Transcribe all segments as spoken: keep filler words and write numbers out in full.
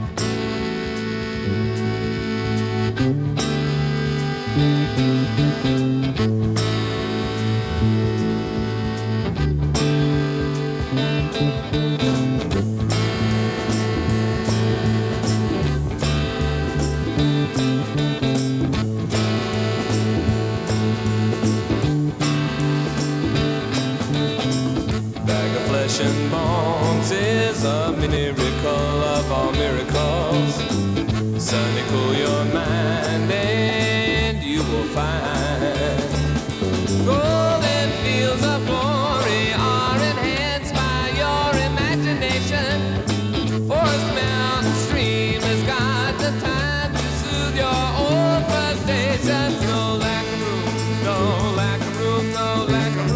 And bones is a miracle of all miracles. Sonny, cool your mind and you will find golden fields of glory are enhanced by your imagination. Forest mountain stream has got the time to soothe your old frustrations. No lack of room, no lack of room, no lack of room.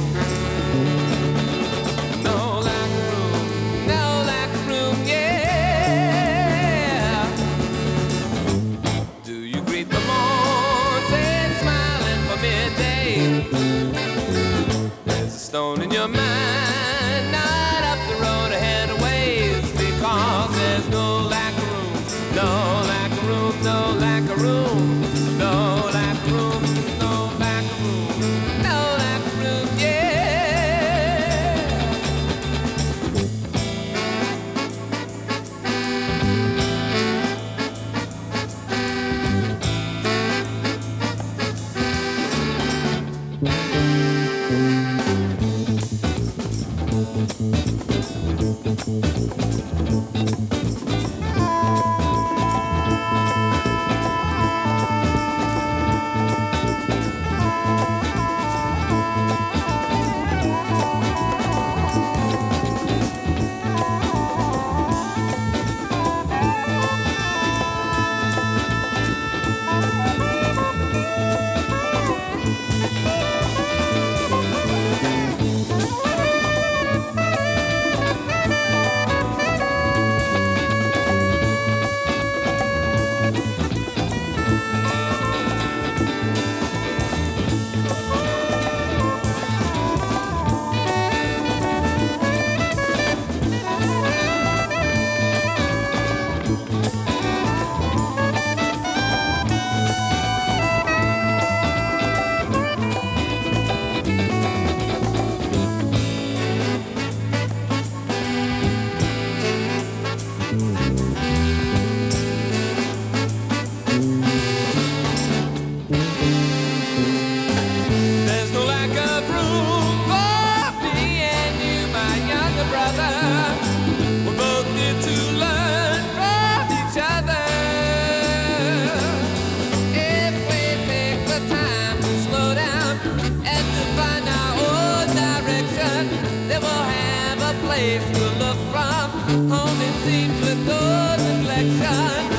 There's a stone in your mind, not up the road ahead of ways, because there's no lack of room, no lack of room, no lack of room, no lack of room, no lack of room, no lack of room, yeah. Place to look from, home it seems with no reflection.